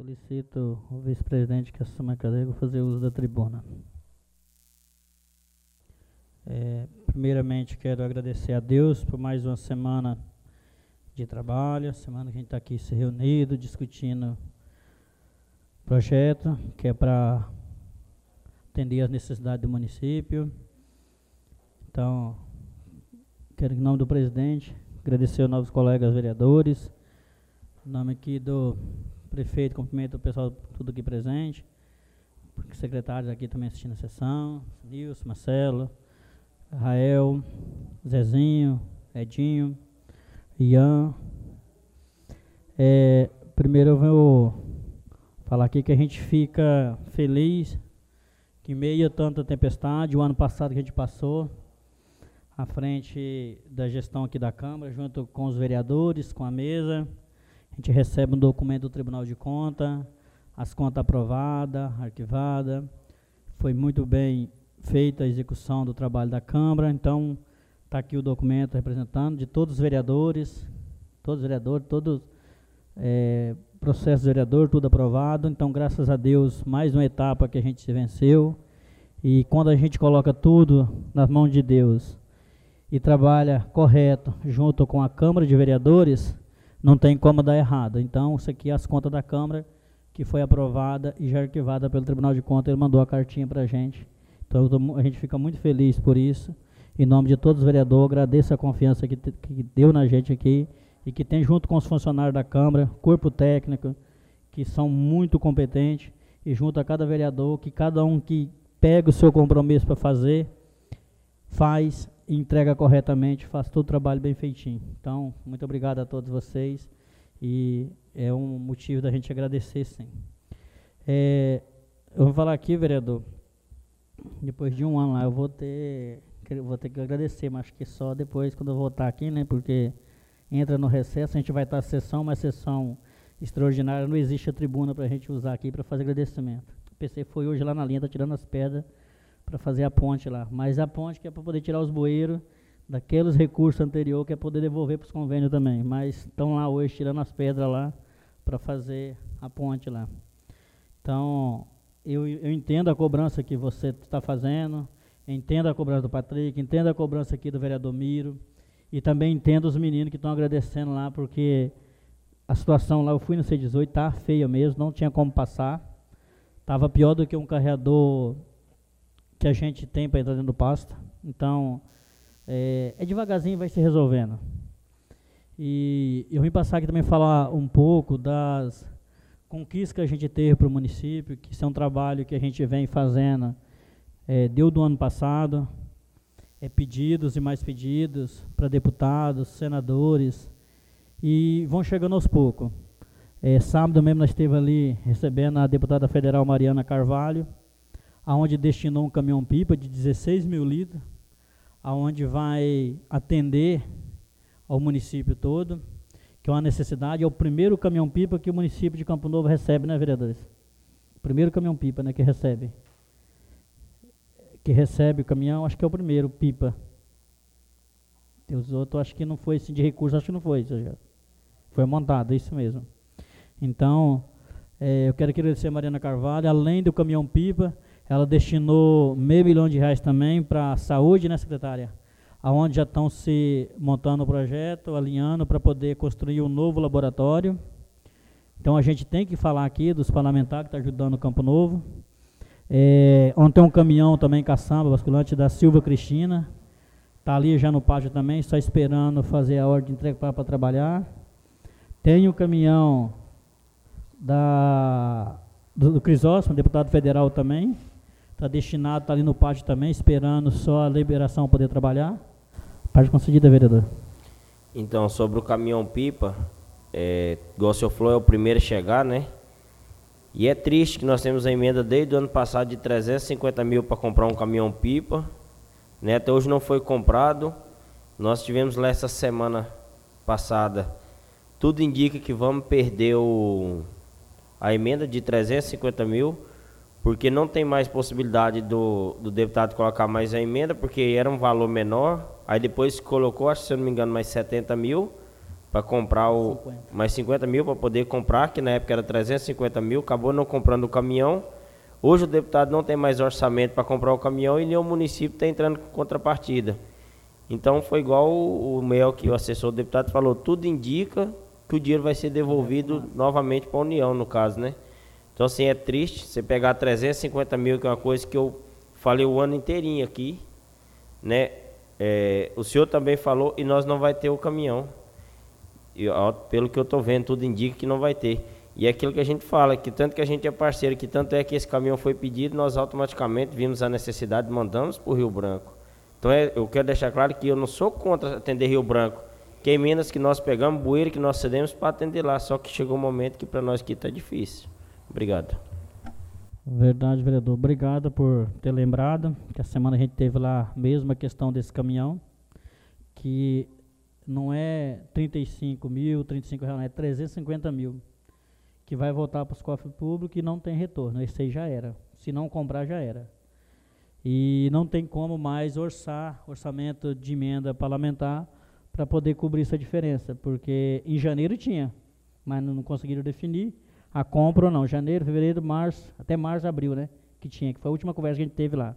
Solicito o vice-presidente que assuma a cadeira fazer uso da tribuna. Primeiramente, quero agradecer a Deus por mais uma semana de trabalho, semana que a gente está aqui se reunido, discutindo projeto, que é para atender as necessidades do município. Então, quero, em nome do presidente, agradecer aos novos colegas vereadores, em nome aqui do prefeito, cumprimento o pessoal tudo aqui presente, secretários aqui também assistindo a sessão, Nilson, Marcelo, Rael, Zezinho, Edinho, Ian. Primeiro eu vou falar aqui que a gente fica feliz que, em meio a tanta tempestade, o ano passado que a gente passou à frente da gestão aqui da Câmara, junto com os vereadores, com a mesa, a gente recebe um documento do Tribunal de Contas, as contas aprovadas, arquivadas. Foi muito bem feita a execução do trabalho da Câmara. Então, está aqui o documento representando de todos os vereadores, todos processos do vereador, tudo aprovado. Então, graças a Deus, mais uma etapa que a gente venceu. E quando a gente coloca tudo nas mãos de Deus e trabalha correto junto com a Câmara de Vereadores, não tem como dar errado. Então, isso aqui é as contas da Câmara, que foi aprovada e já arquivada pelo Tribunal de Contas. Ele mandou a cartinha para a gente. Então, a gente fica muito feliz por isso. Em nome de todos os vereadores, agradeço a confiança que deu na gente aqui e que tem junto com os funcionários da Câmara, corpo técnico, que são muito competentes, e junto a cada vereador, que cada um que pega o seu compromisso para fazer, faz e entrega corretamente, faz todo o trabalho bem feitinho. Então, muito obrigado a todos vocês, e é um motivo da gente agradecer, sim. Eu vou falar aqui, vereador, depois de um ano lá, eu vou ter que agradecer, mas acho que só depois, quando eu voltar aqui, né, porque entra no recesso, a gente vai estar a sessão, mas sessão extraordinária, não existe a tribuna para a gente usar aqui para fazer agradecimento. O PC foi hoje lá na linha, está tirando as pedras para fazer a ponte lá, mas a ponte que é para poder tirar os bueiros daqueles recursos anteriores, que é poder devolver para os convênios também, mas estão lá hoje tirando as pedras lá para fazer a ponte lá. Então, eu entendo a cobrança que você está fazendo, entendo a cobrança do Patrick, entendo a cobrança aqui do vereador Miro, e também entendo os meninos que estão agradecendo lá, porque a situação lá, eu fui no C18, tá feia mesmo, não tinha como passar, estava pior do que um carreador que a gente tem para entrar dentro do pasto. Então, devagarzinho vai se resolvendo. E eu vim passar aqui também falar um pouco das conquistas que a gente teve para o município, que isso é um trabalho que a gente vem fazendo, deu do ano passado, pedidos e mais pedidos para deputados, senadores, e vão chegando aos poucos. Sábado mesmo nós esteve ali recebendo a deputada federal Mariana Carvalho, aonde destinou um caminhão-pipa de 16 mil litros, aonde vai atender ao município todo, que é uma necessidade. É o primeiro caminhão-pipa que o município de Campo Novo recebe, né, vereadores? O primeiro caminhão-pipa, né, que recebe o caminhão, acho que é o primeiro pipa. Tem os outros, acho que não foi assim de recurso, acho que não foi, foi montado, é isso mesmo. Então, eu quero agradecer a Mariana Carvalho. Além do caminhão-pipa, ela destinou R$500 mil também para a saúde, né, secretária? Aonde já estão se montando o projeto, alinhando para poder construir um novo laboratório. Então, a gente tem que falar aqui dos parlamentares que estão ajudando o Campo Novo. Onde tem um caminhão também, caçamba, basculante da Silva Cristina. Está ali já no pátio também, só esperando fazer a ordem de entrega para trabalhar. Tem o caminhão do Crisóstomo, deputado federal também. Está destinado, está ali no pátio também, esperando só a liberação para poder trabalhar. Parte concedida, vereador. Então, sobre o caminhão-pipa, igual o senhor falou, é o primeiro a chegar, né? E é triste que nós temos a emenda desde o ano passado de 350 mil para comprar um caminhão-pipa, né? Até hoje não foi comprado. Nós tivemos lá essa semana passada. Tudo indica que vamos perder a emenda de 350 mil, porque não tem mais possibilidade do deputado colocar mais a emenda, porque era um valor menor. Aí depois colocou, acho que se eu não me engano, mais 70 mil, para comprar mais 50 mil para poder comprar, que na época era 350 mil, acabou não comprando o caminhão. Hoje o deputado não tem mais orçamento para comprar o caminhão e nem o município está entrando com contrapartida. Então foi igual o Mel, que o assessor do deputado falou, tudo indica que o dinheiro vai ser devolvido novamente para a União, no caso, né? Então assim, é triste você pegar 350 mil, que é uma coisa que eu falei o ano inteirinho aqui, né? O senhor também falou e nós não vai ter o caminhão. Pelo que eu estou vendo, tudo indica que não vai ter. E é aquilo que a gente fala, que tanto que a gente é parceiro, que tanto é que esse caminhão foi pedido, nós automaticamente vimos a necessidade e mandamos para o Rio Branco. Então eu quero deixar claro que eu não sou contra atender Rio Branco, que é emendas que nós pegamos, bueiro que nós cedemos para atender lá, só que chegou um momento que para nós aqui está difícil. Obrigado. Verdade, vereador. Obrigado por ter lembrado que a semana a gente teve lá mesmo a questão desse caminhão, que não é 35 mil, 35 reais, é 350 mil, que vai voltar para os cofres públicos e não tem retorno. Esse aí já era. Se não comprar, já era. E não tem como mais orçamento de emenda parlamentar para poder cobrir essa diferença, porque em janeiro tinha, mas não conseguiram definir a compra ou não. Janeiro, fevereiro, março, até março, abril, né? Que foi a última conversa que a gente teve lá.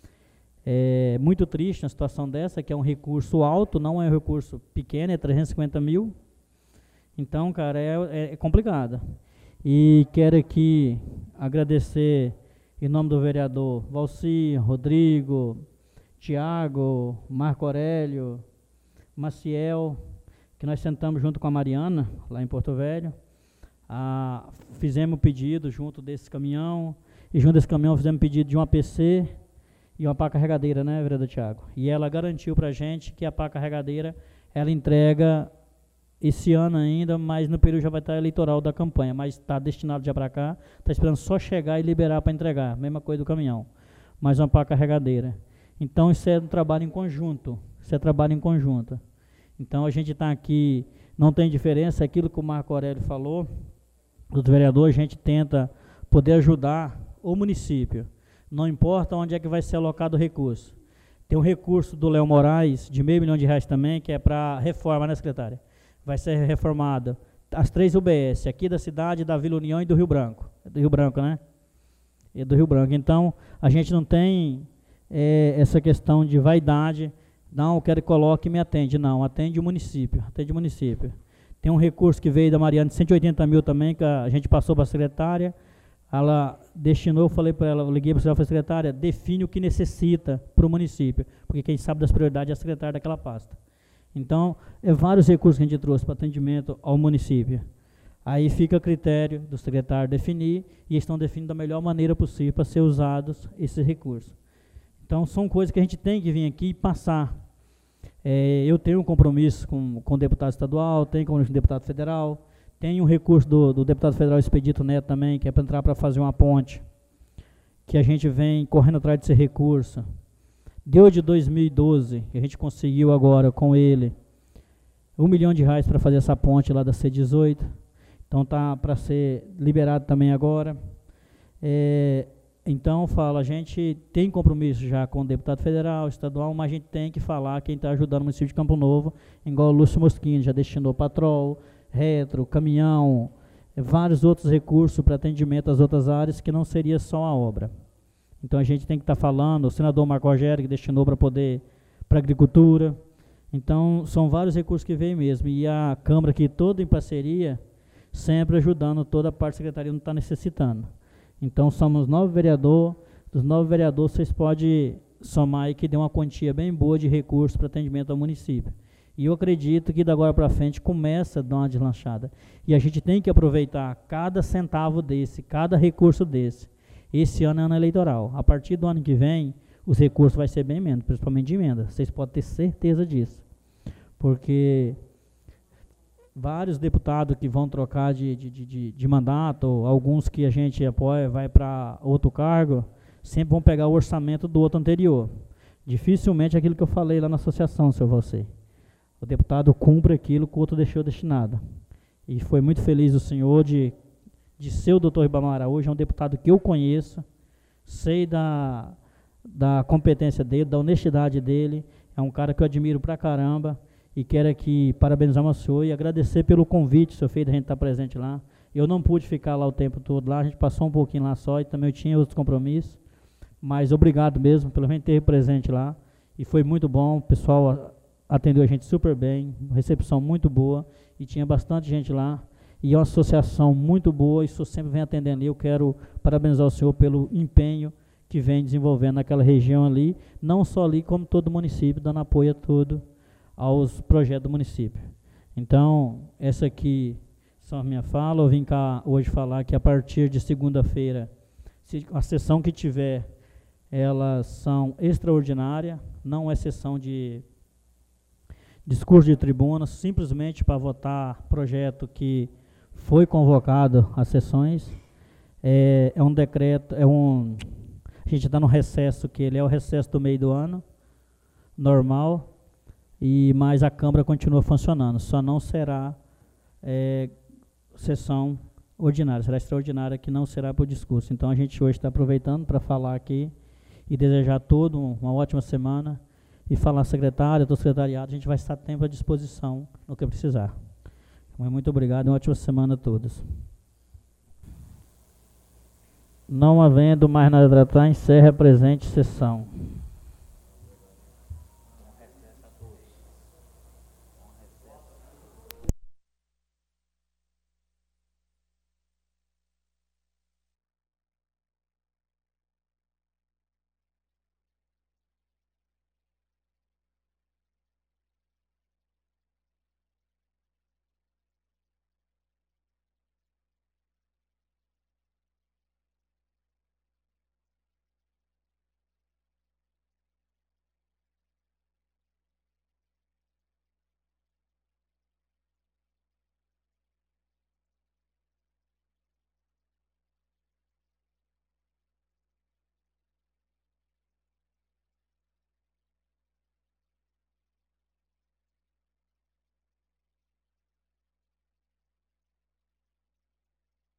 É muito triste uma situação dessa, que é um recurso alto, não é um recurso pequeno, é 350 mil. Então, cara, é complicado. E quero aqui agradecer, em nome do vereador Valci, Rodrigo, Tiago, Marco Aurélio, Maciel, que nós sentamos junto com a Mariana, lá em Porto Velho. Fizemos pedido junto desse caminhão, e junto desse caminhão fizemos pedido de uma PC e uma pá carregadeira, né, vereador Tiago? E ela garantiu para a gente que a pá carregadeira, ela entrega esse ano ainda, mas no período já vai estar eleitoral da campanha, mas está destinado já para cá, está esperando só chegar e liberar para entregar, mesma coisa do caminhão, mais uma pá carregadeira. Então isso é um trabalho em conjunto, Então a gente está aqui, não tem diferença, aquilo que o Marco Aurélio falou, do vereador, a gente tenta poder ajudar o município, não importa onde é que vai ser alocado o recurso. Tem um recurso do Léo Moraes, de R$500 mil também, que é para reforma, né, secretária? Vai ser reformada as 3 UBS, aqui da cidade, da Vila União e do Rio Branco. É do Rio Branco, né? É do Rio Branco. Então, a gente não tem essa questão de vaidade, não, eu quero que coloque e me atende. Não, atende o município, Tem um recurso que veio da Mariana de 180 mil também, que a gente passou para a secretária, ela destinou, eu falei para ela, eu liguei para a secretária, define o que necessita para o município, porque quem sabe das prioridades é a secretária daquela pasta. Então, vários recursos que a gente trouxe para atendimento ao município. Aí fica a critério do secretário definir, e estão definindo da melhor maneira possível para ser usados esses recursos. Então, são coisas que a gente tem que vir aqui e passar. Eu tenho um compromisso com o deputado estadual, tenho compromisso com o deputado federal, tenho um recurso do deputado federal Expedito Neto também, que é para entrar para fazer uma ponte, que a gente vem correndo atrás desse recurso. Deu de 2012, que a gente conseguiu agora com ele R$1 milhão para fazer essa ponte lá da C18. Então está para ser liberado também agora. Então a gente tem compromisso já com o deputado federal, estadual, mas a gente tem que falar quem está ajudando o município de Campo Novo, igual o Lúcio Moschini, já destinou patrol, retro, caminhão, vários outros recursos para atendimento às outras áreas que não seria só a obra. Então a gente tem que estar falando, o senador Marco Rogério que destinou para agricultura. Então são vários recursos que vêm mesmo. E a Câmara aqui toda em parceria, sempre ajudando toda a parte da secretaria não está necessitando. Então somos 9 vereadores, dos 9 vereadores vocês podem somar aí que dê uma quantia bem boa de recursos para atendimento ao município. E eu acredito que da agora para frente começa a dar uma deslanchada. E a gente tem que aproveitar cada centavo desse, cada recurso desse. Esse ano é ano eleitoral. A partir do ano que vem, os recursos vão ser bem menos, principalmente de emenda. Vocês podem ter certeza disso. Porque vários deputados que vão trocar de mandato, alguns que a gente apoia, vai para outro cargo, sempre vão pegar o orçamento do outro anterior. Dificilmente aquilo que eu falei lá na associação, seu Valci. O deputado cumpre aquilo que o outro deixou destinado. E foi muito feliz o senhor de ser o doutor Ribamar Araújo, é um deputado que eu conheço, sei da competência dele, da honestidade dele, é um cara que eu admiro pra caramba, e quero aqui parabenizar o senhor e agradecer pelo convite, senhor feito, a gente estar presente lá. Eu não pude ficar lá o tempo todo lá, a gente passou um pouquinho lá só e também eu tinha outros compromissos, mas obrigado mesmo pelo gente ter presente lá, e foi muito bom, o pessoal atendeu a gente super bem, recepção muito boa, e tinha bastante gente lá, e é uma associação muito boa, e o senhor sempre vem atendendo ali. Eu quero parabenizar o senhor pelo empenho que vem desenvolvendo naquela região ali, não só ali, como todo o município, dando apoio a tudo aos projetos do município. Então, essa aqui são a minha fala. Eu vim cá hoje falar que a partir de segunda-feira, a sessão que tiver, elas são extraordinárias, não é sessão de discurso de tribuna, simplesmente para votar projeto que foi convocado às sessões. É um decreto, a gente está no recesso, que ele é o recesso do meio do ano, normal, mas a Câmara continua funcionando, só não será sessão ordinária, será extraordinária, que não será por discurso. Então a gente hoje está aproveitando para falar aqui e desejar a todos uma ótima semana, e falar secretário, do secretariado, a gente vai estar tempo à disposição no que precisar. Muito obrigado e uma ótima semana a todos. Não havendo mais nada a tratar, encerra a presente sessão.